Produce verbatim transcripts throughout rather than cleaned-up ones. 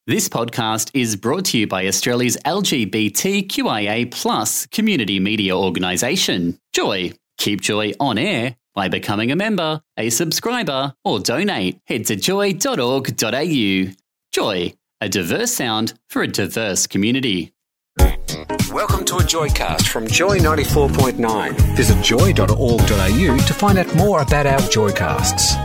This podcast is brought to you by Australia's L G B T Q I A plus community media organisation, Joy. Keep Joy on air by becoming a member, a subscriber, or donate. Head to joy dot org dot a u. Joy, a diverse sound for a diverse community. Welcome to a Joycast from Joy ninety-four point nine. Visit joy dot org dot a u to find out more about our Joycasts.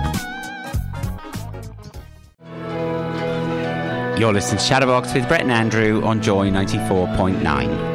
You're listening to Chatterbox with Brett and Andrew on Joy ninety-four point nine.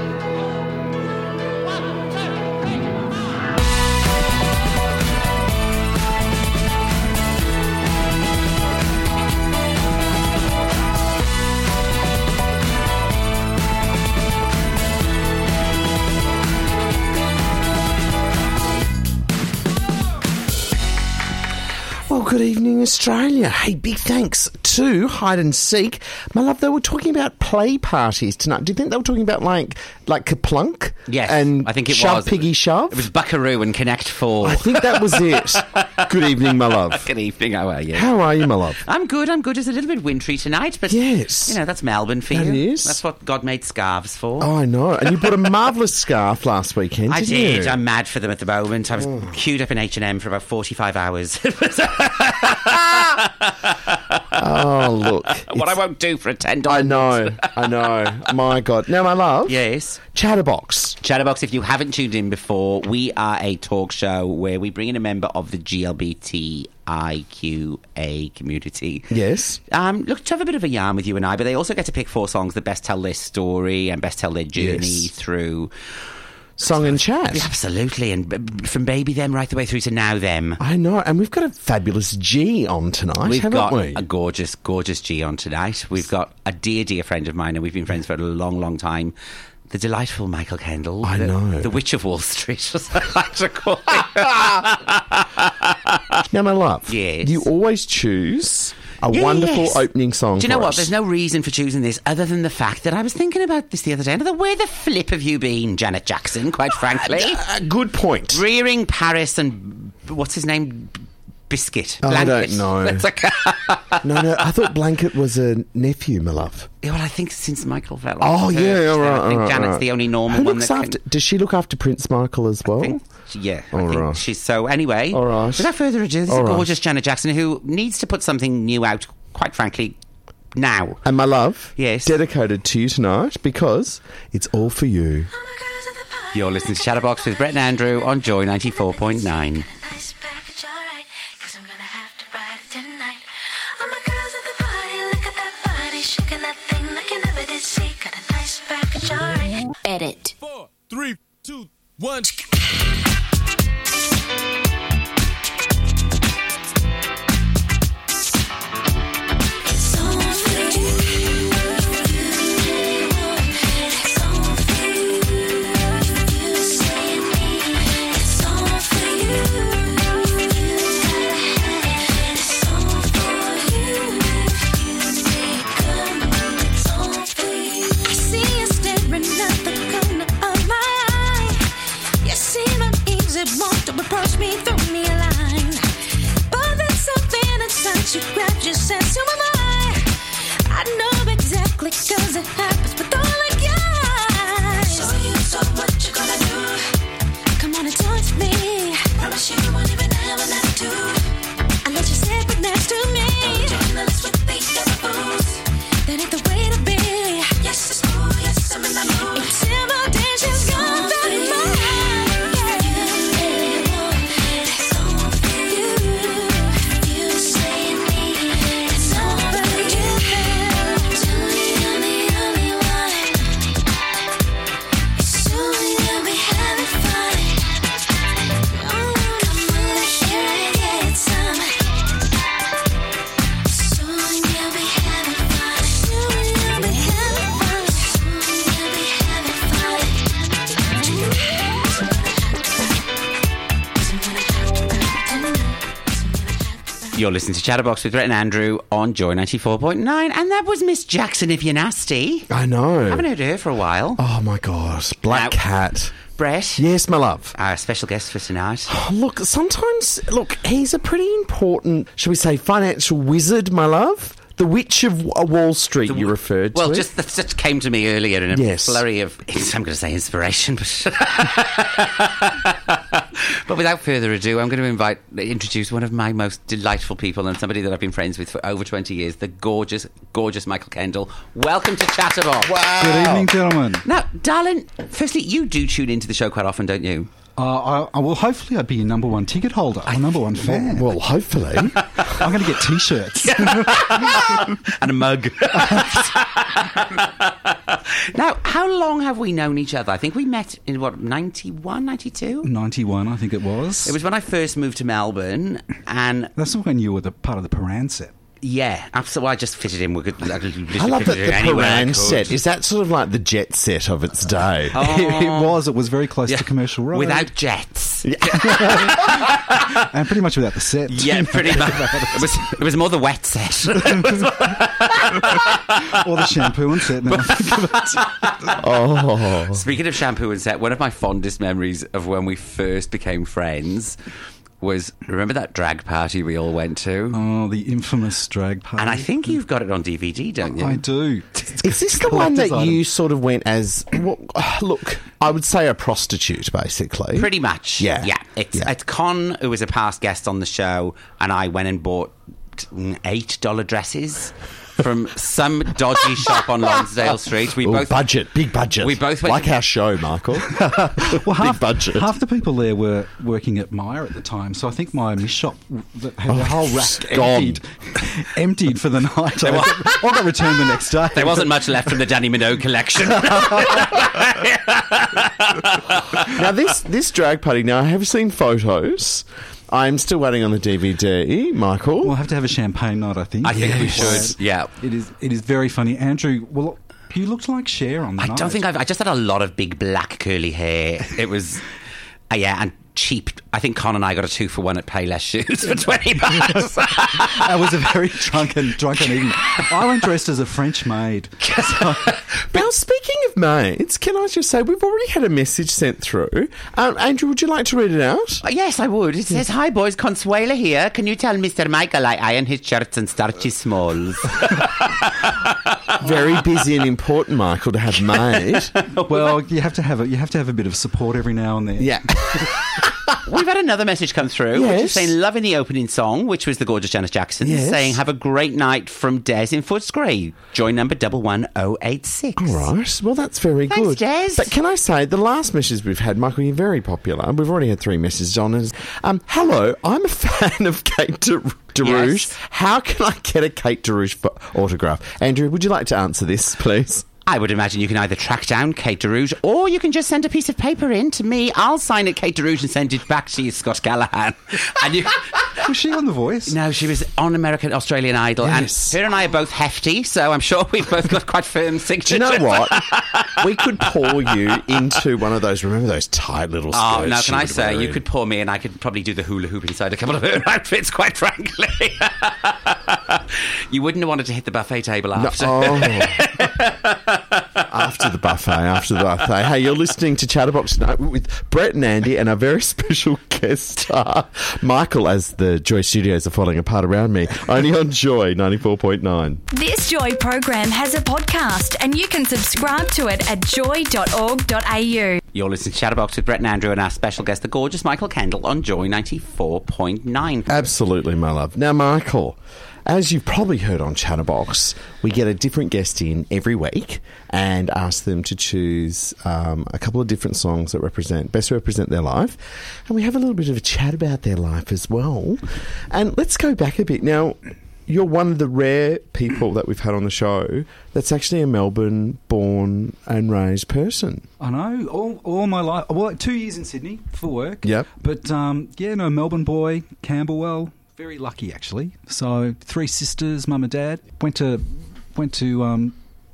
Well, good evening, Australia. Hey, big thanks to Hide and Seek. My love, they were talking about play parties tonight. Do you think they were talking about, like, like Kaplunk? Yes, and I think it Shove was. Piggy Shove? It was Buckaroo and Connect Four. I think that was it. Good evening, my love. Good evening, how are you? How are you, my love? I'm good, I'm good. It's a little bit wintry tonight, but, Yes. you know, that's Melbourne for That you. is. That's what God made scarves for. Oh, I know. And you bought a marvellous scarf last weekend, I didn't did. you? I'm mad for them at the moment. I was queued up in H and M for about forty-five hours. Oh, look. What I won't do for a ten I dollars. know. I know. My God. Now, my love. Yes. Chatterbox. Chatterbox, if you haven't tuned in before, we are a talk show where we bring in a member of the G L B T I Q A community. Yes. Um, look, to have a bit of a yarn with you and I, but they also get to pick four songs that best tell their story and best tell their journey Yes. through... Song and chat. Yeah, absolutely, and b- from Baby Them right the way through to Now Them. I know. And we've got a fabulous G on tonight, We've haven't got we? a gorgeous, gorgeous G on tonight. We've got a dear, dear friend of mine, and we've been friends for a long, long time. The delightful Michael Kendall. I the, know. The Witch of Wall Street, as I like to call it. Now, my love, Yes. you always choose a Yes. wonderful opening song. Do you know for what? us. There's no reason for choosing this other than the fact that I was thinking about this the other day. And I thought, where the flip have you been, Janet Jackson, quite frankly? Uh, good point. Rearing Paris and what's his name? Biscuit. Oh, I Blanket. don't know. That's like, No, no, I thought Blanket was a nephew, my love. yeah, well, I think since Michael fell Oh, off, yeah, all right, I think all right, Janet's all right. the only normal Who one looks that after? can... Does she look after Prince Michael as well? I think, yeah, I All think right. she's so. Anyway, All right. without further ado, this is All right. gorgeous Janet Jackson, who needs to put something new out, quite frankly, now. And my love, Yes. dedicated to you tonight because it's all for you. You're listening to Chatterbox with Brett and Andrew on Joy ninety-four point nine. Nice package, alright, 'cause I'm gonna have to ride it tonight. All my girls at the party, look at that body, shaking that thing like you never did see. Got a nice package, alright. Edit. Four, three, two, one. It's all for you. It's all for you. You say it me. It's all for you. It's all for you. You make a move. It's all for you. I see you staring at the corner of my eye. You seem uneasy, want to approach me, throw me a line. But there's something inside you, grabs your sense, who am I? I know exactly 'cause it happens with all the guys. So you, so what you gonna do? Come on and touch me. Promise you won't even have an attitude. I let you sit right next to me. Don't join the list with the other fools. That ain't the way to be. Yes, it's cool, yes, I'm in the mood. Intimidation's gone out of my head. It's all for you. You say it me. It's all for you. Tell me I'm the only one. It's only that we having fun. Come on, let's hear it, get some. It's only that we having fun. It's only that we having fun. It's only that we having fun. You're listening to Chatterbox with Brett and Andrew on Joy ninety-four point nine, and that was Miss Jackson, if you're nasty. I know. I haven't heard her for a while. Oh, my gosh. Black Now- Cat. Brett, Yes, my love. our special guest for tonight. Oh, look, sometimes, look, he's a pretty important, shall we say, financial wizard, my love. The Witch of W- Wall Street, The- you referred well, to. just that just came to me earlier in a Yes. flurry of, I'm going to say inspiration, but, but without further ado, I'm going to invite, introduce one of my most delightful people and somebody that I've been friends with for over twenty years, the gorgeous, gorgeous Michael Kendall. Welcome to Chatterbox. Wow. Good evening, gentlemen. Now, darling, firstly, you do tune into the show quite often, don't you? Uh, I, I, well, hopefully I'd be your number one ticket holder, or number one fan. Well, hopefully. I'm going to get T-shirts. And a mug. Now, how long have we known each other? I think we met in, what, ninety-one, ninety-two? ninety-one, I think it was. It was when I first moved to Melbourne, and That's when you were the part of the Paran set. yeah, absolutely. I just fitted in. We could. I, could I love that the anywhere I Paran could. set. Is that sort of like the jet set of its day? Oh. It, it was. It was very close Yeah. to Commercial Road. Without jets. And pretty much without the set. Yeah, pretty much. It was. It was more the wet set. Or the shampoo and set. Now I think of it. Oh. Speaking of shampoo and set, one of my fondest memories of when we first became friends was, remember that drag party we all went to? Oh, the infamous drag party. And I think you've got it on D V D, don't you? I do. Is this the one that Collector's you item. sort of went as, well, look, I would say a prostitute, basically? Pretty much. Yeah. Yeah. It's, Yeah. it's Con, who was a past guest on the show, and I went and bought mm, eight dollar dresses from some dodgy shop on Lonsdale Street. We Ooh, both budget, big budget. We both went like to- our show, Michael. Well, half, budget. half the people there were working at Myer at the time, so I think my miss shop that had the whole rack gone. emptied, emptied for the night. I got, I got returned the next day. There wasn't much left from the Danny Minogue collection. Now, this, this drag party, now I have seen photos. I'm still waiting on the D V D, Michael. We'll have to have a champagne night, I think. I think we Yes. should. Yeah. It is. It is very funny, Andrew. Well, you looked like Cher on the I night. don't think I've. I just had a lot of big black curly hair. It was, uh, yeah, and cheap. I think Con and I got a two for one at Payless Shoes for twenty bucks. I was a very drunken, drunken evening. I went dressed as a French maid. So, Now, speaking of maids, can I just say, we've already had a message sent through. Um, Andrew, would you like to read it out? Uh, yes, I would. It says, "Hi boys, Consuela here. Can you tell Mister Michael I iron his shirts and starch his smalls?" Very busy and important, Michael, to have made. well, you have to have a you have to have a bit of support every now and then. Yeah. We've had another message come through, which is Yes. saying, loving the opening song, which was the gorgeous Janis Jackson, Yes. saying, have a great night from Des in Footscray. Join number double one oh eight six. All right. Well, that's very Thanks, good. Jez. But can I say, the last message we've had, Michael, you're very popular. We've already had three messages on it. Um, hello, I'm a fan of Kate De- DeRouge. Yes. How can I get a Kate DeRouge pho- autograph? Andrew, would you like to answer this, please? I would imagine you can either track down Kate DeRouge or you can just send a piece of paper in to me. I'll sign it, Kate DeRouge, and send it back to you, Scott Callahan. And you... Was she on The Voice? No, she was on American Australian Idol, Yes. and her and I are both hefty, so I'm sure we've both got quite firm Do signatures. you know what? We could pour you into one of those, remember those tight little skirts? Oh, now she can I would say, wear you in? could pour me and I could probably do the hula hoop inside a couple of her outfits, quite frankly. You wouldn't have wanted to hit the buffet table No, after. oh. After the buffet, after the buffet. Hey, you're listening to Chatterbox tonight with Brett and Andy and our very special guest star, Michael, as the Joy Studios are falling apart around me, only on Joy ninety-four point nine. This Joy program has a podcast and you can subscribe to it at joy dot org dot a u. You're listening to Chatterbox with Brett and Andrew and our special guest, the gorgeous Michael Kendall, on Joy ninety-four point nine. Absolutely, my love. Now, Michael, as you've probably heard on Chatterbox, we get a different guest in every week and ask them to choose um, a couple of different songs that represent best represent their life, and we have a little bit of a chat about their life as well. And let's go back a bit now. You're one of the rare people that we've had on the show that's actually a Melbourne-born and raised person. I know. All, all my life. Well, like two years in Sydney for work. Yep. But um, yeah, no, Melbourne boy, Camberwell. Very lucky, actually. So three sisters, mum and dad. Went to went to um,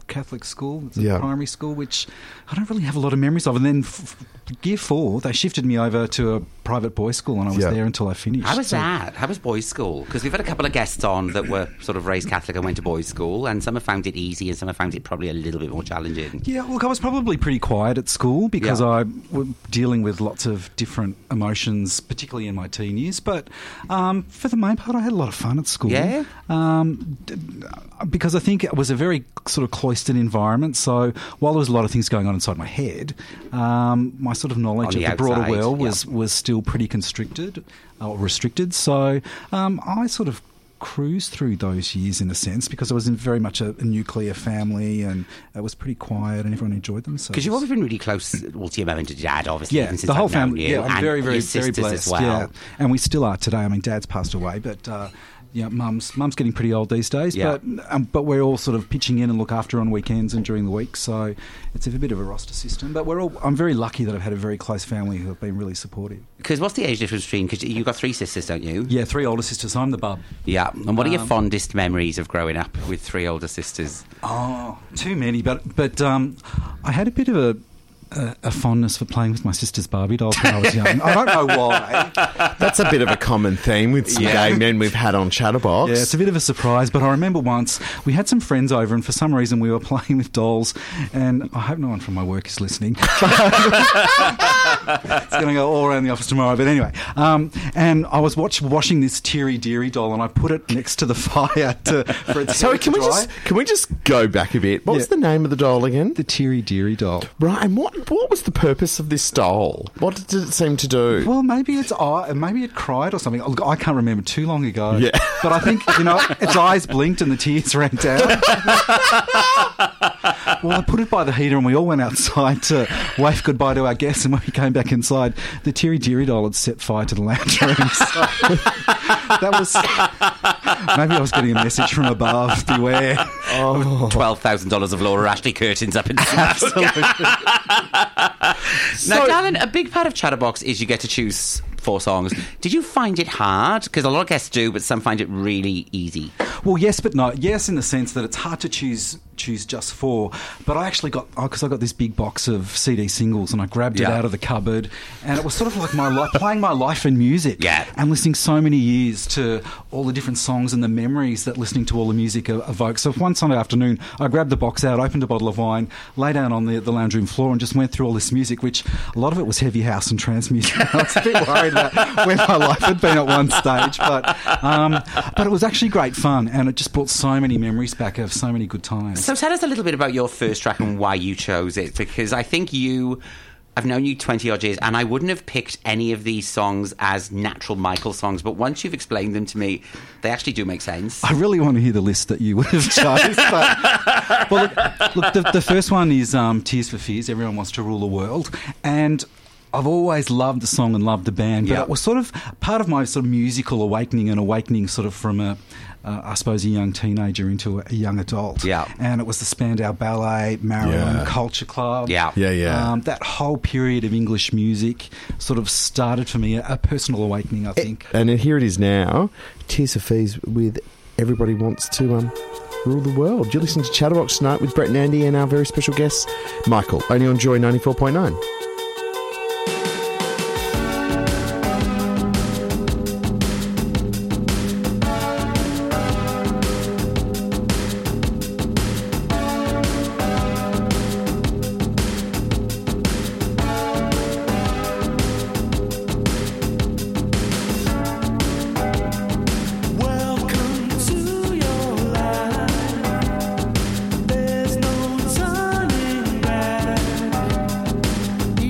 Catholic school. It's a Yeah. primary school, which I don't really have a lot of memories of. And then f- f- year four, they shifted me over to a private boys' school, and I was Yeah. there until I finished. How was So- that? How was boys' school? Because we've had a couple of guests on that were sort of raised Catholic and went to boys' school, and some have found it easy and some have found it probably a little bit more challenging. Yeah, look, I was probably pretty quiet at school because Yeah. I was dealing with lots of different emotions, particularly in my teen years. But um, for the main part, I had a lot of fun at school. Yeah? Um, d- because I think it was a very sort of cloistered environment. So while there was a lot of things going on inside my head, um, my sort of knowledge On of the the broader outside, world yeah. was, was still pretty constricted or restricted. So um, I sort of cruise through those years in a sense because I was in very much a, a nuclear family and it was pretty quiet and everyone enjoyed themselves. Because you've always been really close, well, to your mum and to your dad, obviously, yeah, even since the whole I've known family. you, Yeah, I'm and very, very, your very sisters blessed. as well. Yeah, and we still are today. I mean, Dad's passed away, but uh, yeah, Mum's Mum's getting pretty old these days. Yeah. But um, but we're all sort of pitching in and look after her on weekends and during the week. So it's a bit of a roster system. But we're all. I'm very lucky that I've had a very close family who have been really supportive. Because what's the age difference between, because you've got three sisters, don't you? Yeah, three older sisters. I'm the bub. Yeah. And what are your Um, fondest memories of growing up with three older sisters? Oh, too many. But but um, I had a bit of a. A, a fondness for playing with my sister's Barbie dolls when I was young. I don't know why. That's a bit of a common theme with some Yeah. gay men we've had on Chatterbox. Yeah, it's a bit of a surprise, but I remember once we had some friends over and for some reason we were playing with dolls and I hope no one from my work is listening. It's going to go all around the office tomorrow, but anyway. Um, and I was watch, washing this Teary Deary doll and I put it next to the fire to, for its Sorry, hair can to we dry. just can we just go back a bit? What was Yeah. the name of the doll again? The Teary Deary doll. Right, and what what was the purpose of this doll? What did it seem to do? Well, maybe its eye, maybe it cried or something. I can't remember too long ago. Yeah. But I think, you know, its eyes blinked and the tears ran down. Well, I put it by the heater and we all went outside to wave goodbye to our guests. And when we came back inside, the Teary Deary doll had set fire to the lounge room. So that was... Maybe I was getting a message from above. Beware. twelve thousand dollars of Laura Ashley curtains up in Absolutely. Now, Darren, a big part of Chatterbox is you get to choose four songs. Did you find it hard? Because a lot of guests do, but some find it really easy. Well, yes, but no. Yes, in the sense that it's hard to choose choose just four. But I actually got, because I got this big box of C D singles and I grabbed Yeah. it out of the cupboard and it was sort of like my life, playing my life in music. Yeah. And listening so many years to all the different songs and the memories that listening to all the music e- evokes. So one Sunday afternoon, I grabbed the box out, opened a bottle of wine, lay down on the, the lounge room floor and just went through all this music, which a lot of it was heavy house and trance music. I was a bit worried about where my life had been at one stage. But, um, but it was actually great fun and it just brought so many memories back of so many good times. So tell us a little bit about your first track and why you chose it, because I think you... I've known you twenty odd years and I wouldn't have picked any of these songs as natural Michael songs, but once you've explained them to me, they actually do make sense. I really want to hear the list that you would have chose. But, well, look, look the, the first one is um, Tears for Fears, Everyone Wants to Rule the World. And I've always loved the song and loved the band, but Yeah. it was sort of part of my sort of musical awakening and awakening sort of from a, uh, I suppose, a young teenager into a, a young adult. Yeah. And it was the Spandau Ballet, Marilyn, Yeah. Culture Club. Yeah. Yeah, yeah. Um, that whole period of English music sort of started for me a, a personal awakening, I think. And here it is now, Tears for Fears with Everybody Wants to um, Rule the World. You're listening to Chatterbox tonight with Brett and Andy and our very special guest, Michael, only on Joy ninety-four point nine. Welcome to your life. There's no turning back.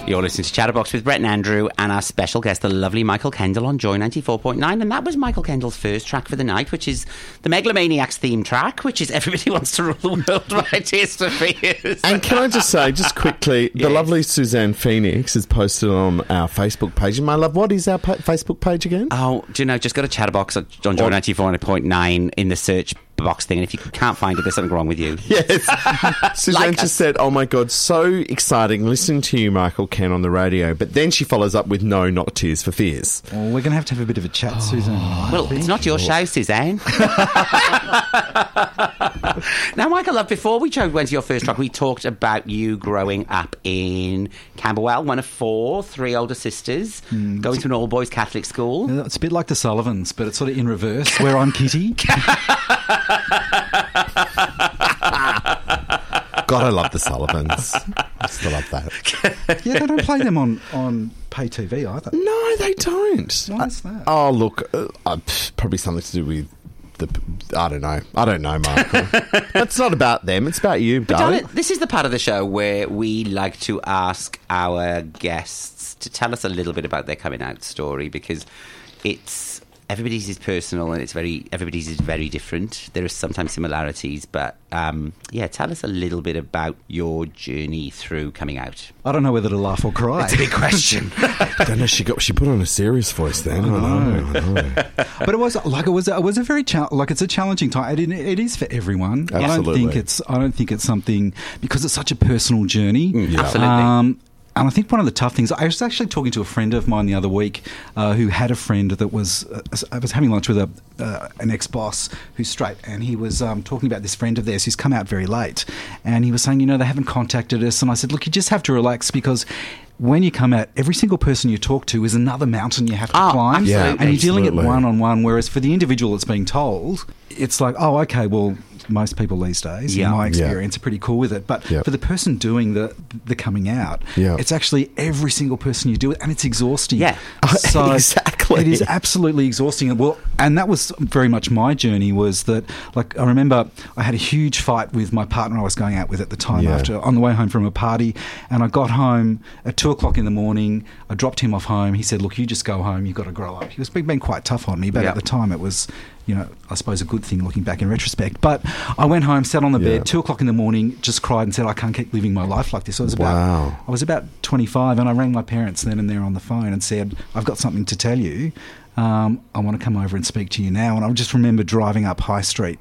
You're listening to Chatterbox with Brett and Andrew and our special guest, the lovely Michael Kendall on Joy ninety-four point nine. And that was Michael Kendall's first track for the night, which is the Megalomaniacs theme track, which is Everybody Wants to Rule the World by Tears for Fears. And can I just say, just quickly, the Yes. lovely Suzanne Phoenix has posted on our Facebook page. And my love, what is our pa- Facebook page again? Oh, do you know, just go to Chatterbox on on Joy ninety-four point nine in the search box thing, and if you can't find it, there's something wrong with you. Yes. Suzanne Like just us. said, oh my God, so exciting listening to you, Michael Ken, on the radio. But then she follows up with, no, not Tears for Fears. Well, we're going to have to have a bit of a chat, Oh. Susan. I Well, think. it's not your show, Suzanne. Now, Michael, love, before we cho- went to your first track, we talked about you growing up in Camberwell, one of four, three older sisters, Hmm. going to an all-boys Catholic school. It's a bit like the Sullivans, but it's sort of in reverse, where I'm Kitty. God, I love the Sullivans. I still love that. Yeah, they don't play them on, on pay T V either. No, they don't. Why is that? Oh, look, uh, uh, pff, probably something to do with the. I don't know. I don't know, Michael. It's not about them. It's about you, But darling. darling, this is the part of the show where we like to ask our guests to tell us a little bit about their coming out story, because it's everybody's is personal and it's very everybody's is very different. There are sometimes similarities, but um, yeah, tell us a little bit about your journey through coming out. I don't know whether to laugh or cry. It's a big question. I don't know. She got. She put on a serious voice then. I know. I know. But it was like it was it was a very cha- like it's a challenging time. It, it is for everyone. I don't Absolutely. think it's I don't think it's something because it's such a personal journey. Yeah. Absolutely. Um, and I think one of the tough things, I was actually talking to a friend of mine the other week uh, who had a friend that was, uh, I was having lunch with a, uh, an ex-boss who's straight, and he was um, talking about this friend of theirs who's come out very late. And he was saying, you know, they haven't contacted us. And I said, look, you just have to relax because when you come out, every single person you talk to is another mountain you have to Oh, climb. absolutely. And you're dealing it Absolutely. one-on-one, whereas for the individual that's being told, it's like, oh, okay, well, most people these days, Yeah. in my Yeah. experience, are pretty cool with it. But Yep. for the person doing the the coming out, Yeah. it's actually every single person you do it, and it's exhausting. Yeah. So Exactly. It is absolutely exhausting. Well, and that was very much my journey. Was that like I remember I had a huge fight with my partner I was going out with at the time Yeah. after on the way home from a party, and I got home at two o'clock in the morning. I dropped him off home. He said, "Look, you just go home. You've got to grow up." He was being being quite tough on me, but Yeah. at the time it was, you know, I suppose a good thing looking back in retrospect. But I went home, sat on the Yeah. bed, two o'clock in the morning, just cried and said, "I can't keep living my life like this." I was about, Wow. I was about twenty-five, and I rang my parents then and there on the phone and said, "I've got something to tell you. Um, I want to come over and speak to you now." And I just remember driving up High Street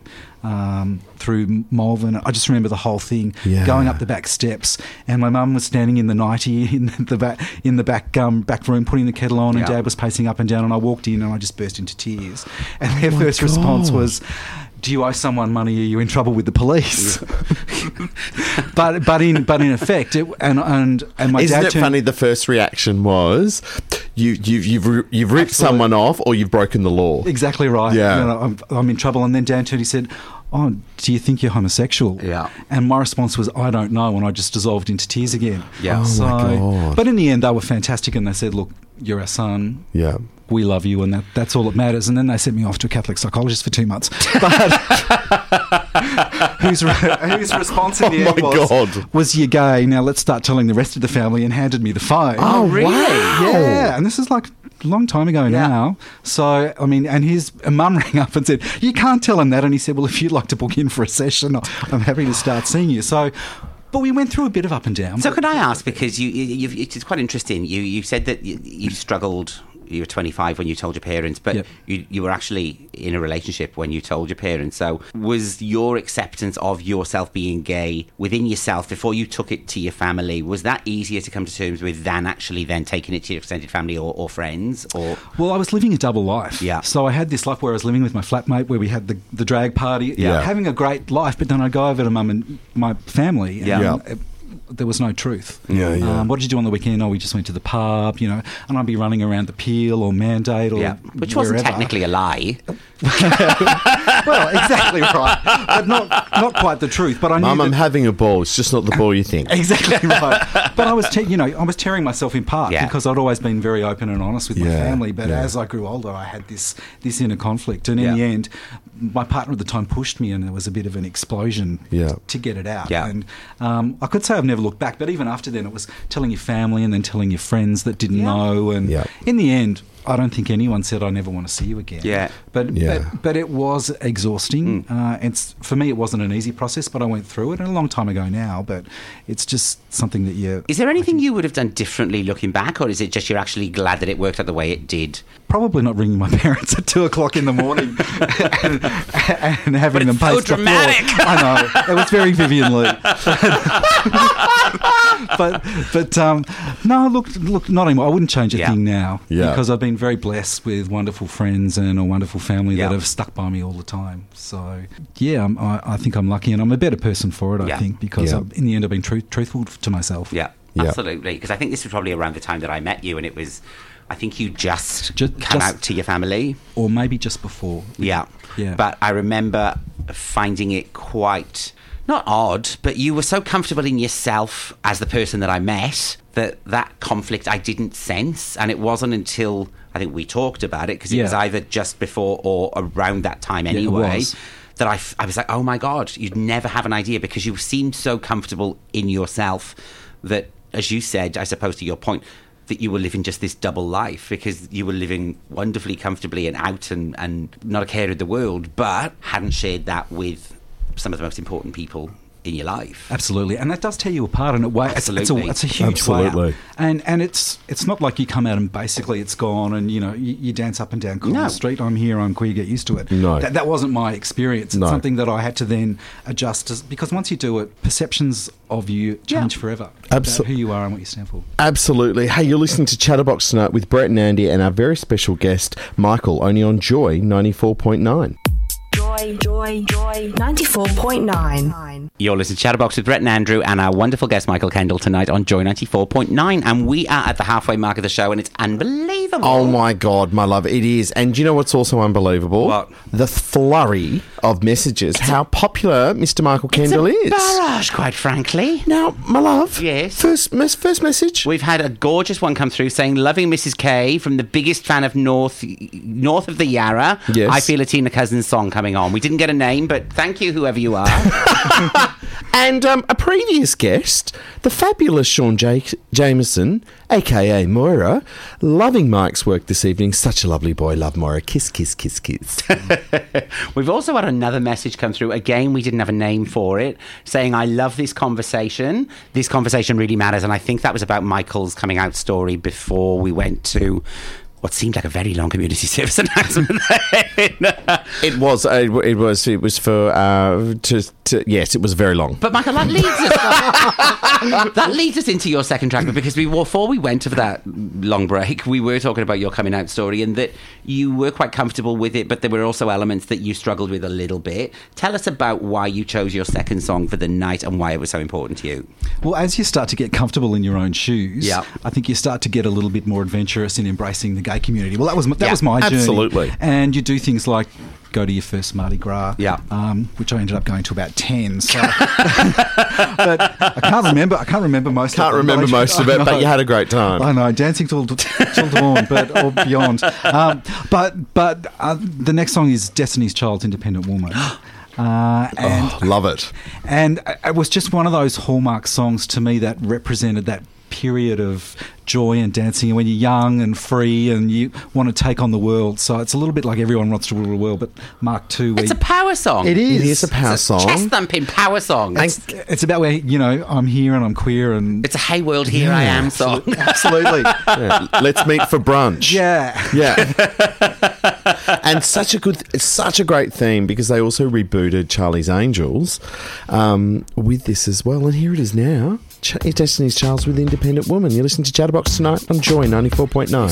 um, through Malvern. I just remember the whole thing, Yeah. going up the back steps, and my mum was standing in the nightie in the back in the back um, back room putting the kettle on, and Yeah. Dad was pacing up and down. And I walked in and I just burst into tears. And their Oh my first response God. was, "Do you owe someone money? Are you in trouble with the police?" but but in but in effect, it, and and and my Isn't dad it turned, funny? The first reaction was, you, you, you've ri- you've ripped Absolutely. someone off, or you've broken the law. Exactly right. Yeah. You know, I'm, I'm in trouble. And then Dan turned, he said, "Oh, do you think you're homosexual?" Yeah. And my response was, "I don't know," and I just dissolved into tears again. Yeah. Oh, So, my God. But in the end, they were fantastic, and they said, "Look, you're our son. Yeah. We love you, and that, that's all that matters." And then they sent me off to a Catholic psychologist for two months. But whose, re- whose response in the Oh end my was, God. was, "You're gay, now let's start telling the rest of the family," and handed me the phone. Oh, really? Yeah, and this is like a long time ago Yeah. now. So, I mean, and his mum rang up and said, "You can't tell him that." And he said, "Well, if you'd like to book in for a session, I'm happy to start seeing you." So, but we went through a bit of up and down. So can I ask, because you, you you've, it's quite interesting. You you said that you, you struggled. You were twenty-five when you told your parents, but Yep. you you were actually in a relationship when you told your parents. So was your acceptance of yourself being gay within yourself before you took it to your family? Was that easier to come to terms with than actually then taking it to your extended family or, or friends? Or Well, I was living a double life. Yeah. So I had this life where I was living with my flatmate, where we had the, the drag party, Yeah. having a great life, but then I'd go over to mum and my family. And Yeah. Yeah. it- there was no truth. Yeah, yeah. Um, what did you do on the weekend? Oh, we just went to the pub, you know, and I'd be running around the Peel or Mandate or yeah, which wasn't wherever. technically a lie. Well, exactly right, but not not quite the truth. But I knew Mum, that- I'm having a ball. It's just not the ball you think. Exactly right. But I was, te- you know, I was tearing myself apart Yeah. because I'd always been very open and honest with my Yeah, family. But yeah. as I grew older, I had this this inner conflict, and in Yeah. the end, my partner at the time pushed me, and there was a bit of an explosion Yeah. to get it out. Yeah. And um, I could say I've never never looked back. But even after then, it was telling your family and then telling your friends that didn't Yeah. know. And Yeah. in the end, I don't think anyone said I never want to see you again. Yeah. But Yeah. but, but it was exhausting. Uh, it's for me, it wasn't an easy process, but I went through it, and a long time ago now. But it's just something that you Is there anything you would have done differently looking back, or is it just you're actually glad that it worked out the way it did? probably not ringing my parents at two o'clock in the morning and, and having them it's so pace the floor. dramatic. I know, it was very Vivian Lee. but but um, no, look, look, not anymore. I wouldn't change a Yeah. thing now Yeah. because I've been very blessed with wonderful friends and a wonderful family Yeah. that have stuck by me all the time. So yeah, I'm, I, I think I'm lucky, and I'm a better person for it. I Yeah. think because Yeah. I'm, in the end, I've been truth, truthful to myself. Yeah, Yeah. absolutely. Because I think this was probably around the time that I met you, and it was, I think you just, Ju- come just- out to your family. Or maybe just before. Yeah. Yeah. But I remember finding it quite, not odd, but you were so comfortable in yourself as the person that I met that that conflict I didn't sense. And it wasn't until I think we talked about it, because it Yeah. was either just before or around that time it anyway, was. that I, f- I was like, oh my God, you'd never have an idea, because you seemed so comfortable in yourself that, as you said, I suppose to your point, that you were living just this double life, because you were living wonderfully comfortably and out and, and not a care in the world, but hadn't shared that with some of the most important people in your life. Absolutely, and that does tear you apart in a way. It's, it's, a, Absolutely. it's a huge Absolutely. way out. And and it's it's not like you come out and basically it's gone, and you know you, you dance up and down Collins No. Street. I'm here, I'm queer. Get used to it. No. that, that wasn't my experience. It's No. something that I had to then adjust to, because once you do it, perceptions of you change Yeah. forever. Abso- about who you are and what you stand for. Absolutely. Hey, you're listening to Chatterbox tonight with Brett and Andy and our very special guest, Michael, only on Joy ninety-four point nine. Joy, Joy, Joy, ninety-four point nine. You're listening to Chatterbox with Brett and Andrew and our wonderful guest Michael Kendall tonight on Joy ninety-four point nine, and we are at the halfway mark of the show, and it's unbelievable. Oh my God, my love, it is. And do you know what's also unbelievable? What? The flurry of messages, how popular Mister Michael Kendall it's a is. barrage, quite frankly. Now, my love. Yes? First, mes- first message. We've had a gorgeous one come through saying, loving Missus K from the biggest fan of North north of the Yarra. Yes. I feel a Tina Cousins song coming on. We didn't get a name, but thank you, whoever you are. And um, a previous guest, the fabulous Sean J- Jameson, a k a. Moira, loving Mike's work this evening. Such a lovely boy. Love Moira. Kiss, kiss, kiss, kiss. We've also had another message come through. Again, we didn't have a name for it, saying, I love this conversation. This conversation really matters. And I think that was about Michael's coming out story before we went to what seemed like a very long community service announcement. It was. Uh, it was. It was for. Uh, to, to. Yes, it was very long. But Michael, that leads us that leads us into your second track, because we before we went to that long break, we were talking about your coming out story and that you were quite comfortable with it, but there were also elements that you struggled with a little bit. Tell us about why you chose your second song for the night and why it was so important to you. Well, as you start to get comfortable in your own shoes, Yeah. I think you start to get a little bit more adventurous in embracing the gay community. Well, that was my, that Yeah, was my journey. absolutely. And you do things like go to your first Mardi Gras, Yeah. um, which I ended up going to about ten. So, but I can't remember. I can't remember most. Can't of them, remember but I- most of it, I but know. you had a great time. I know, dancing till till dawn, but or beyond. Um, but but uh, the next song is Destiny's Child's "Independent Woman." Uh, and Oh, love it. and it was just one of those hallmark songs to me that represented that period of joy and dancing, and when you're young and free and you want to take on the world. So it's a little bit like Everyone Wants to Rule the World, but Mark two. Where It's a power song. It is. It is a power It's a song. chest thumping power song. Thank- It's, It's about where, you know, I'm here and I'm queer and... it's a Hey World, Here I Am song. Absolutely. Yeah. Let's meet for brunch. Yeah. Yeah. And such a good, it's such a great theme, because they also rebooted Charlie's Angels um, with this as well. And here it is now. Ch- Destiny's Child with Independent Woman. You're listening to Chatterbox tonight on Joy ninety-four point nine.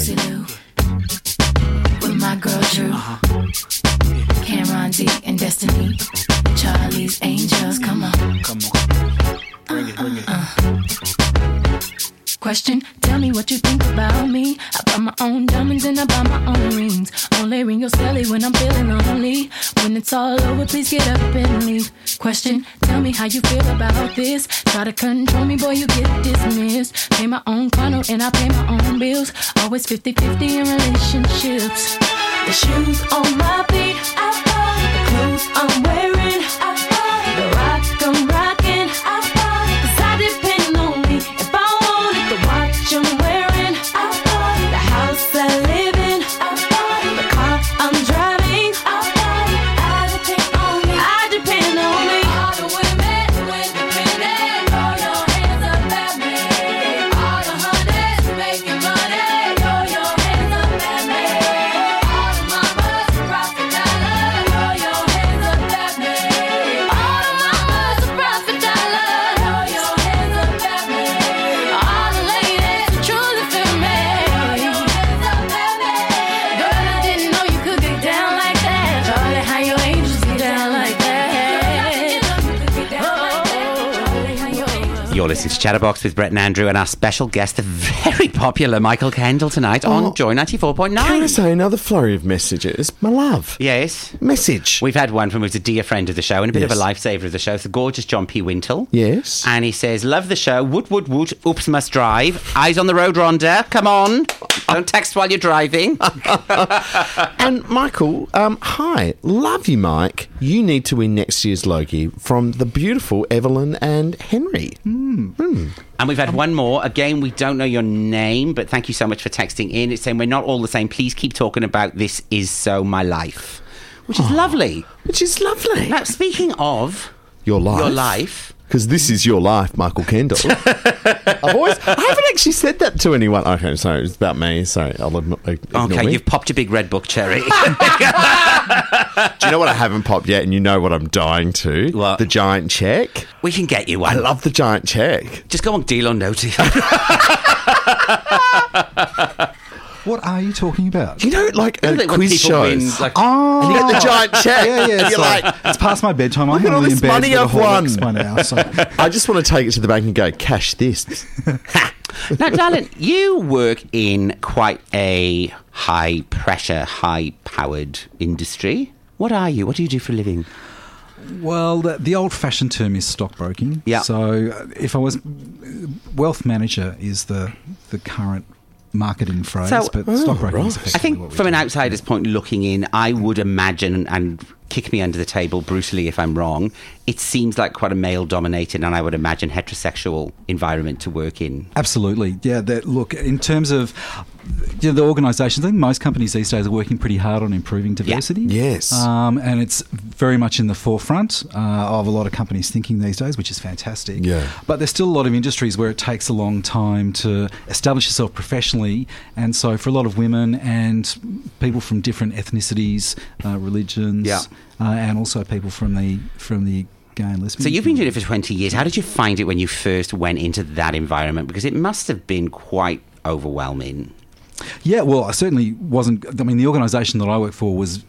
With my girl Drew, Cameron D and Destiny, Charlie's Angels, come on. Come on. Bring it, bring it. Question, tell me what you think about me. I buy my own diamonds and I buy my own rings. Only ring your celly when I'm feeling lonely. When it's all over, please get up and leave. Question, tell me how you feel about this. Try to control me, boy, you get dismissed. Pay my own condo and I pay my own bills. Always fifty-fifty in relationships. The shoes on my feet, I buy. The clothes I'm wearing, I buy. The rock I'm rocking, I buy. 'Cause I depend on You're listening to Chatterbox with Brett and Andrew and our special guest, the very popular Michael Kendall tonight Oh, on Joy ninety-four point nine. Can I say another flurry of messages? My love. Yes. Message. We've had one from who's a dear friend of the show and a bit Yes. of a lifesaver of the show. It's the gorgeous John P. Wintle. Yes. And he says, love the show. Woot, woot, woot. Oops, must drive. Eyes on the road, Rhonda. Come on. Don't text while you're driving. And Michael, um, hi. Love you, Mike. You need to win next year's Logie from the beautiful Evelyn and Henry. And we've had one more. Again, we don't know your name, but thank you so much for texting in. It's saying, we're not all the same. Please keep talking about This Is So My Life, which is lovely. Which is lovely. Now, speaking of Your life. your life, Because this is your life, Michael Kendall. I've always, I haven't actually said that to anyone. Okay, sorry, it's about me. Sorry, I'll admit, ignore okay, me. you've popped your big red book, Cherry. Do you know what I haven't popped yet, and you know what I'm dying to? What? The giant check. We can get you I one. love the giant check. Just go on Deal or No Deal. What are you talking about? You know, like Isn't uh, it when quiz people shows. win, like- Oh, And you get the giant check. Yeah, yeah. And It's, you're like, like, it's past my bedtime. look I'm at all really this in bed money for the I've won. Horlicks by now. So. I just want to take it to the bank and go, cash this. Now, darling, you work in quite a high pressure, high powered industry. What are you? What do you do for a living? Well, the, the old-fashioned term is stockbroking. Yeah. So, uh, if I was wealth manager, is the the current marketing phrase, So- but Oh, stockbroking is right. effectively I think what we from an do. outsider's point looking in, I would imagine, and kick me under the table brutally if I'm wrong, it seems like quite a male-dominated and I would imagine heterosexual environment to work in. Absolutely, yeah. That look in terms of you know, the organisations. I think most companies these days are working pretty hard on improving diversity. Yes. um, and it's very much in the forefront uh, of a lot of companies thinking these days, which is fantastic. Yeah. But there's still a lot of industries where it takes a long time to establish yourself professionally, and so for a lot of women and people from different ethnicities, uh, religions, Yeah. uh, and also people from the from the gay and lesbian. So you've been doing it community. for twenty years. How did you find it when you first went into that environment? Because it must have been quite overwhelming. Yeah, well, I certainly wasn't. I mean, the organisation that I work for was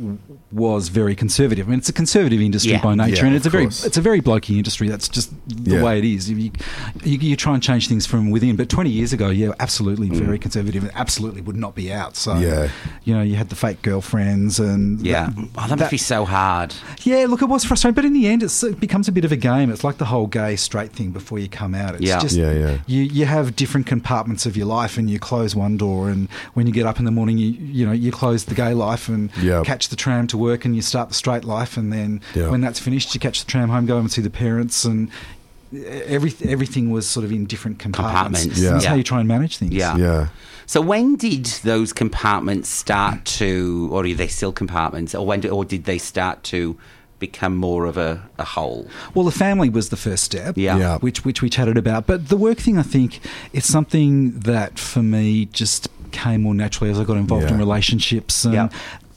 was very conservative. I mean, it's a conservative industry Yeah. by nature, Yeah, and it's a of very course. it's a very blokey industry. That's just the Yeah. way it is. You, you, you try and change things from within. But twenty years ago, yeah, absolutely very conservative, and absolutely would not be out. So, Yeah. you know, you had the fake girlfriends, and Yeah. that- Oh, that must be so hard. yeah, look, it was frustrating, but in the end, it's, it becomes a bit of a game. It's like the whole gay straight thing before you come out. It's Yeah. just Yeah, yeah. you you have different compartments of your life, and you close one door, and when you get up in the morning, you you know you close the gay life and Yeah. catch the tram to work, and you start the straight life, and then Yeah. when that's finished, you catch the tram home, go and see the parents, and every, everything was sort of in different compartments. Compartments. Yeah. That's Yeah. how you try and manage things. Yeah. Yeah. So when did those compartments start to, or are they still compartments, or when, do, or did they start to become more of a, a whole? Well, the family was the first step, Yeah. Yeah. which which we chatted about. But the work thing, I think, it's something that for me just came more naturally as I got involved in Yeah. relationships. And Yeah.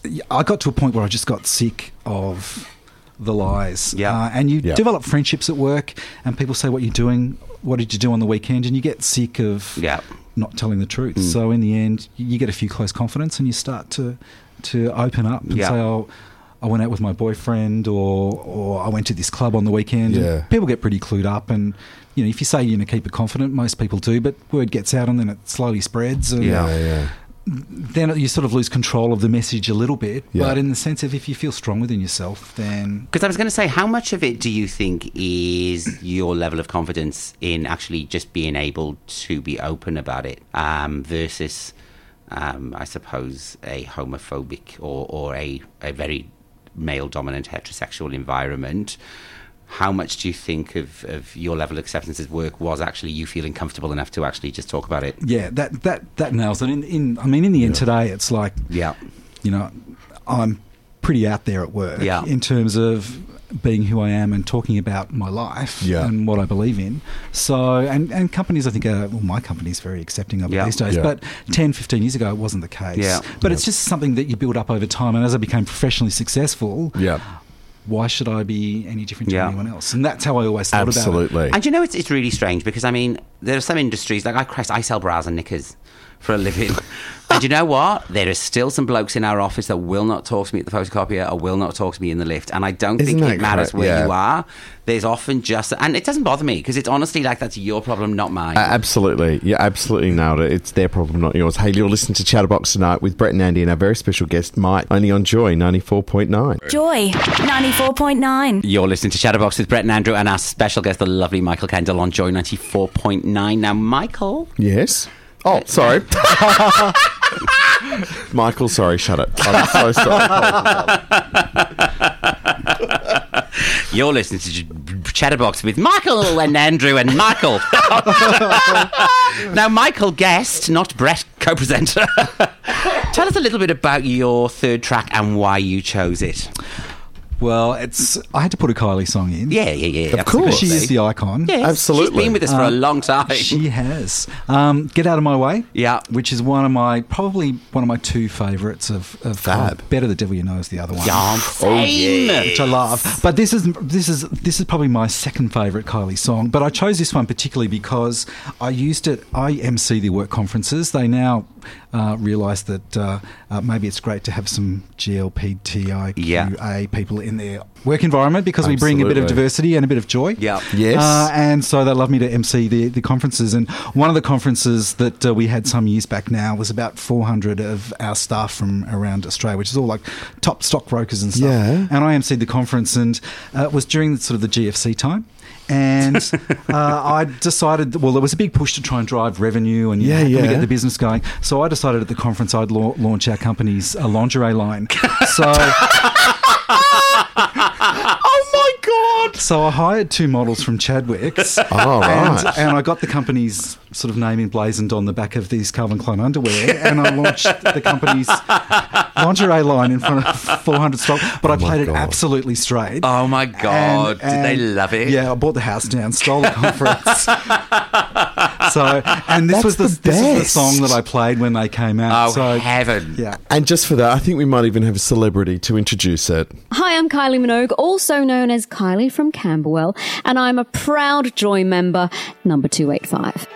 I got to a point where I just got sick of the lies. Yeah. Uh, and you Yeah. develop friendships at work, and people say, "What you're doing? What did you do on the weekend?" And you get sick of Yeah. not telling the truth. So in the end, you get a few close confidants, and you start to to open up and Yeah. say, "Oh, I went out with my boyfriend," or or I went to this club on the weekend. And Yeah. people get pretty clued up, and you know, if you say you're going to keep it confident, most people do, but word gets out, and then it slowly spreads. And Yeah. Yeah, yeah. then you sort of lose control of the message a little bit. Yeah. But in the sense of if you feel strong within yourself, then Because I was going to say, how much of it do you think is your level of confidence in actually just being able to be open about it um, versus, um, I suppose, a homophobic or, or a, a very male-dominant heterosexual environment? How much do you think of, of your level of acceptance at work was actually you feeling comfortable enough to actually just talk about it? yeah, that that that nails it. In, in I mean, in the end today, it's like Yeah. you know, I'm pretty out there at work Yeah. in terms of being who I am and talking about my life Yeah. and what I believe in. So, and, and companies, I think, are, well, my company's very accepting of Yeah. it these days. Yeah. But ten, fifteen years ago, it wasn't the case. Yeah. But it's just something that you build up over time. And as I became professionally successful, Yeah. why should I be any different to Yeah. anyone else? And that's how I always thought about it. Absolutely. And you know, it's, it's really strange because, I mean, there are some industries, like, I, Christ, I sell bras and knickers. for a living. And you know what? There are still some blokes in our office that will not talk to me at the photocopier or will not talk to me in the lift. And I don't Isn't think that it matters correct? where Yeah. you are. There's often just... And it doesn't bother me because it's honestly like that's your problem, not mine. Uh, absolutely. You absolutely nailed it. It's their problem, not yours. Hey, you're listening to Chatterbox tonight with Brett and Andy and our very special guest, Mike, only on Joy ninety-four point nine. Joy ninety-four point nine. You're listening to Chatterbox with Brett and Andrew and our special guest, the lovely Michael Kendall on Joy ninety-four point nine. Now, Michael... Yes? Oh, sorry. Michael, sorry, shut it. I'm so sorry. You're listening to Chatterbox with Michael and Andrew and Michael. Now, Michael, guest, not Brett, co-presenter. Tell us a little bit about your third track and why you chose it. Well, it's I had to put a Kylie song in. Yeah, yeah, yeah. Of absolutely. course. She is the icon. Yes, Absolutely. She's been with us for a long time. She has. Um, Get Out of My Way. Yeah. Which is one of my, probably one of my two favourites of, of Fab. uh, Better the Devil You Know is the other one. Yeah, same. Which I love. But this is this is this is probably my second favourite Kylie song. But I chose this one particularly because I used it. I M C the work conferences. They now uh, realise that uh, uh, maybe it's great to have some G L P T I Q A Yeah. people in their work environment because we bring a bit of Absolutely. diversity and a bit of joy. Yeah. Yes. Uh, and so they love me to M C the, the conferences. And one of the conferences that uh, we had some years back now was about four hundred of our staff from around Australia, which is all like top stockbrokers and stuff. Yeah. And I M C'd the conference, and uh, it was during sort of the G F C time. And uh, I decided, that, well, there was a big push to try and drive revenue and you Yeah, know, can we yeah. get the business going. So I decided at the conference I'd la- launch our company's uh, lingerie line. So... Oh, my God. So I hired two models from Chadwick's. Oh, and, right. and I got the company's sort of name emblazoned on the back of these Calvin Klein underwear, and I launched the company's lingerie line in front of four hundred stock. But I Oh my played it God. absolutely straight. Oh, my God. Did they love it? Yeah, I bought the house down, stole the conference. So, and this That's was the, the this is the best. song that I played when they came out. Oh, so, heaven. yeah. And just for that, I think we might even have a celebrity to introduce it. Hi, I'm Kylie Minogue, also known as Kylie from Camberwell, and I'm a proud Joy member, number two eighty-five.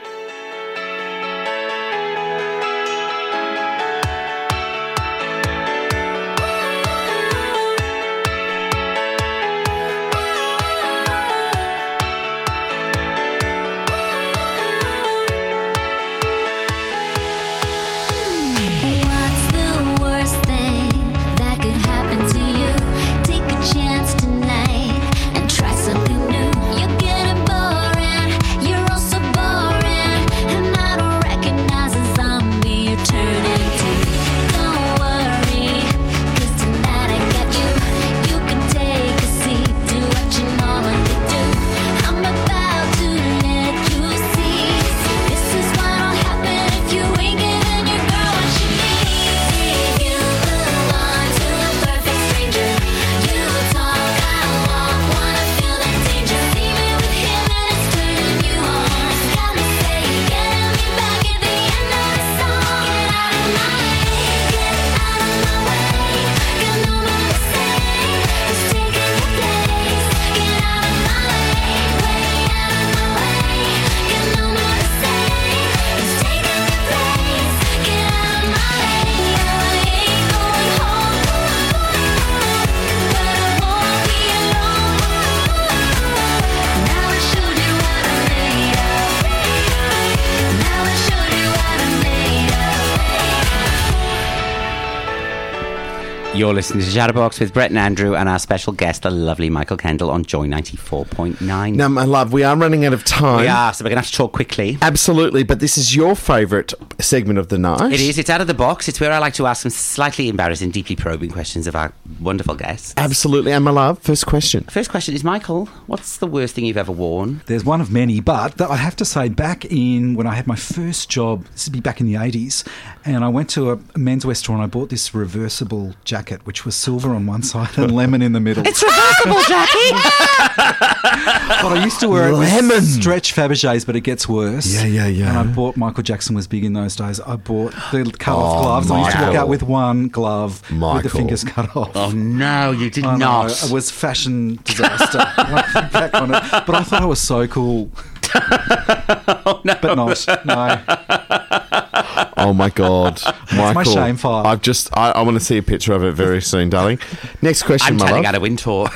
What's the worst thing that could happen to you? Take a chance tonight and try something new. You're getting boring, you're all so boring, and I don't recognize a zombie you're turning to. Don't worry, 'cause tonight I got you. You can take a seat, do what you normally do. I'm about to let you see. This is what'll happen if you ain't giving your girl what she needs. You belong to a perfect stranger. You talk, I walk, wanna feel the danger. See me with him and it's turning you on. It's got me saying, get me back at the end of the song. Get out of my way, get out of my way. Got no more to say, it's taking your place. Get out of my way, way out of my way. Got no more to say, it's taking your place. Get out of my way, I ain't going home, but I won't be alone. Now I showed you what I'm made of. Now I showed you what I'm made of. You're listening to Chatterbox with Brett and Andrew and our special guest, the lovely Michael Kendall on Joy ninety-four point nine. Now, my love, we are running out of time. We are, so we're going to have to talk quickly. Absolutely, but this is your favourite segment of the night. It is. It's out of the box. It's where I like to ask some slightly embarrassing, deeply probing questions of our wonderful guests. Absolutely. And my love, first question. First question is, Michael, what's the worst thing you've ever worn? There's one of many, but th- I have to say, back in when I had my first job, this would be back in the eighties, and I went to a menswear store and I bought this reversible jacket, which was silver on one side and lemon in the middle. It's reversible, Jackie! But I used to wear it Lemon. with stretch Fabergés, but it gets worse. Yeah, yeah, yeah. And I bought, Michael Jackson was big in those days, I bought the cut-off Oh, gloves. I used to walk Michael. out with one glove with Michael. the fingers cut off. Oh, no, you did I know, not. it was fashion disaster. when I think back on it. But I thought I was so cool. oh, no. But not. No. Oh my God, Michael! my shame file. I've just I, I want to see a picture of it very soon, darling. Next question, I'm my telling love. out a wind tour.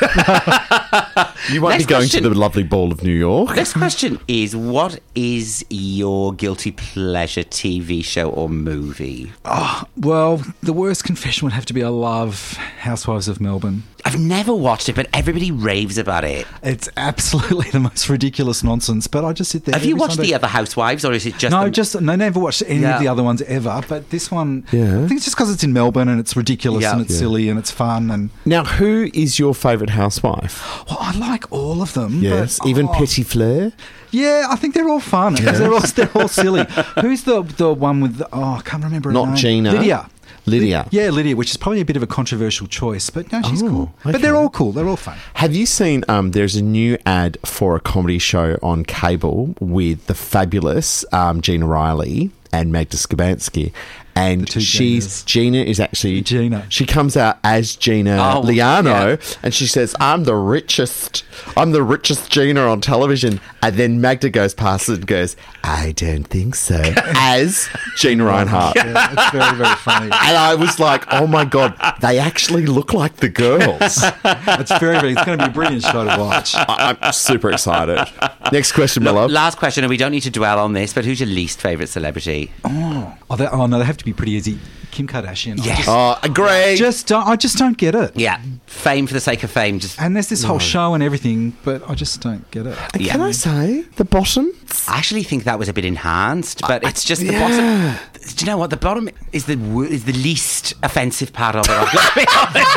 You won't Next be going question. to the lovely Ball of New York. Next question is, what is your guilty pleasure T V show or movie? Well, the worst confession would have to be I love Housewives of Melbourne. I've never watched it, but everybody raves about it. It's absolutely the most ridiculous nonsense, but I just sit there. Have you every watched Sunday- the other Housewives, or is it just... No, the- just no, never watched any Yeah. of the other ones ever. But this one, Yeah. I think it's just because it's in Melbourne and it's ridiculous Yeah. and it's Yeah. silly and it's fun. And Now, who is your favourite housewife? well, I like all of them. Yes, but, even oh, Petit Fleur. Yeah, I think they're all fun. 'cause They're all they're all silly. Who's the the one with the, oh I can't remember her Not name. Gina. Lydia. Lydia. Yeah, Lydia, which is probably a bit of a controversial choice, but no, she's Oh, cool. okay. But they're all cool. They're all fun. Have you seen? Um, there's a new ad for a comedy show on cable with the fabulous um, Gina Riley and Magda Skabansky. And two she's Ginas. Gina is actually Gina. She comes out as Gina Oh, Liano, yeah. and she says, "I'm the richest. I'm the richest Gina on television." And then Magda goes past it and goes, "I don't think so." As Gina Reinhardt. Yeah, it's very very funny. And I was like, "Oh my God, they actually look like the girls." It's very very. It's going to be a brilliant show to watch. I- I'm super excited. Next question, my love. Last question, and we don't need to dwell on this, but who's your least favourite celebrity? Oh, they, oh no, they have to be pretty easy. Kim Kardashian. I Yes. just- Oh, agree. Just don't, I just don't get it. Yeah, fame for the sake of fame. Just And there's this whole show and everything, but I just don't get it. And yeah. Can I say the bottom? I actually think that was a bit enhanced, but it's just the yeah. bottom. Do you know what? The bottom is the wo- is the least offensive part of it. I've got to be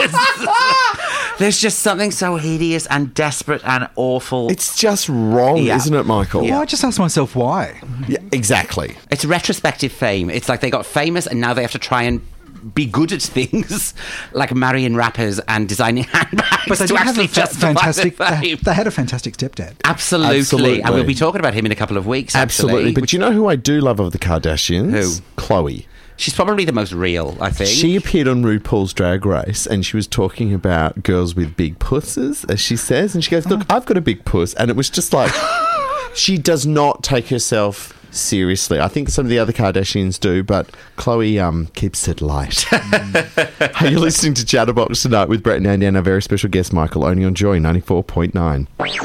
honest. There's just something so hideous and desperate and awful. It's just wrong, Yeah. isn't it, Michael? Well, I just ask myself why. Yeah, exactly. It's retrospective fame. It's like they got famous and now they have to try and be good at things like marrying rappers and designing handbags But they to do have actually a fa- justify fantastic. their They, fame. they had a fantastic stepdad. Absolutely. Absolutely. And we'll be talking about him in a couple of weeks. Absolutely. Actually. But do you know who I do love of the Kardashians? Who? Chloe. She's probably the most real, I think. She appeared on RuPaul's Drag Race and she was talking about girls with big pusses, as she says. And she goes, "Look, I've got a big puss." And it was just like, she does not take herself seriously. I think some of the other Kardashians do, but Chloe um, keeps it light. Are you listening to Chatterbox tonight with Brett and Andy and our very special guest, Michael, only on Joy ninety-four point nine.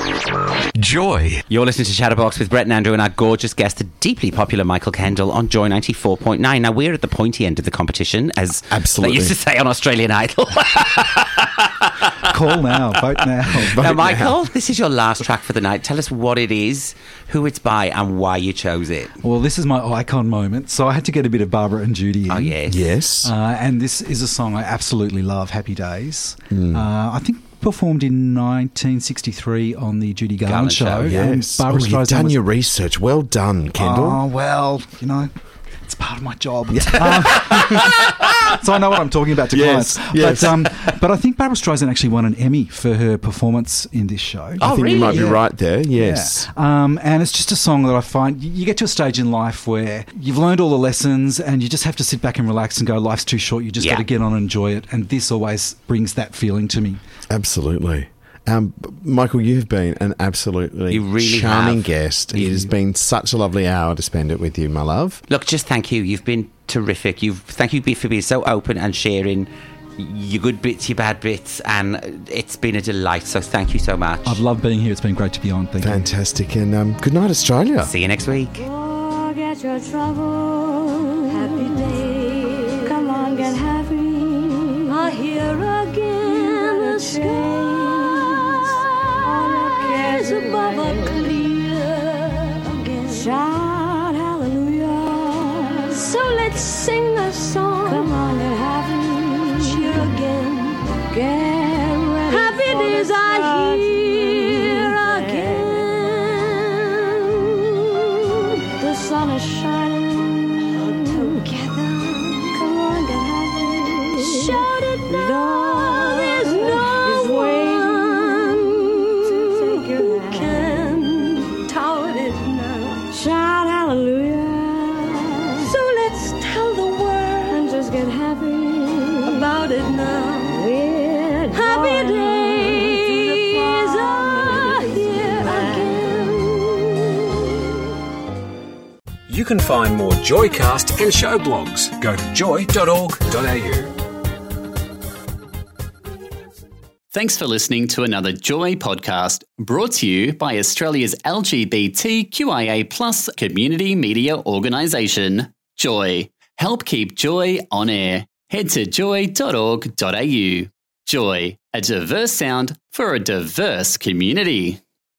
Joy. You're listening to Chatterbox with Brett and Andrew and our gorgeous guest, the deeply popular Michael Kendall on Joy ninety-four point nine. Now, we're at the pointy end of the competition, as Absolutely. they used to say on Australian Idol. Call now, vote now. Now, Michael, this is your last track for the night. Tell us what it is, who it's by, and why you chose it. Well, this is my icon moment, so I had to get a bit of Barbara and Judy in. Oh, yes. Yes. Uh, and this is a song I absolutely love, Happy Days. Uh, I think performed in nineteen sixty-three on the Judy Garland, Garland show, show. and Yes. Barbara Oh, you've Streisand done was- your research. Well done, Kendall. Oh, well, you know, it's part of my job. Um, so I know what I'm talking about to Yes, clients. yes. But, um, but I think Barbara Streisand actually won an Emmy for her performance in this show. I think you might be Yeah. right there. Yes. Yeah. Um, and it's just a song that I find you get to a stage in life where you've learned all the lessons and you just have to sit back and relax and go, life's too short. You just Yeah. got to get on and enjoy it. And this always brings that feeling to me. Absolutely. Um, Michael, you've been an absolutely You really charming have. guest. It You- has been such a lovely hour to spend it with you, my love. Look, just thank you. You've been terrific. You've Thank you for being so open and sharing your good bits, your bad bits, and it's been a delight. So thank you so much. I've loved being here. It's been great to be on. Thank you. Fantastic. And um, good night, Australia. See you next week. Forget your trouble, happy day. Come on, get happy. I hear again the skies. All the cares above are clear again. Shout hallelujah. So let's sing a song. Come on, get happy. Cheer again. Get ready. Happy days are here again. The sun is shining together. Come on, get happy. Shout it now. There's no one who can tout it now. Shout hallelujah. So let's tell the world and just get happy about it now. We're happy days are here again. You can find more Joycast and show blogs. Go to joy dot org dot a u. Thanks for listening to another Joy podcast brought to you by Australia's L G B T Q I A plus community media organisation, Joy. Help keep Joy on air. Head to joy dot org dot a u. Joy, a diverse sound for a diverse community.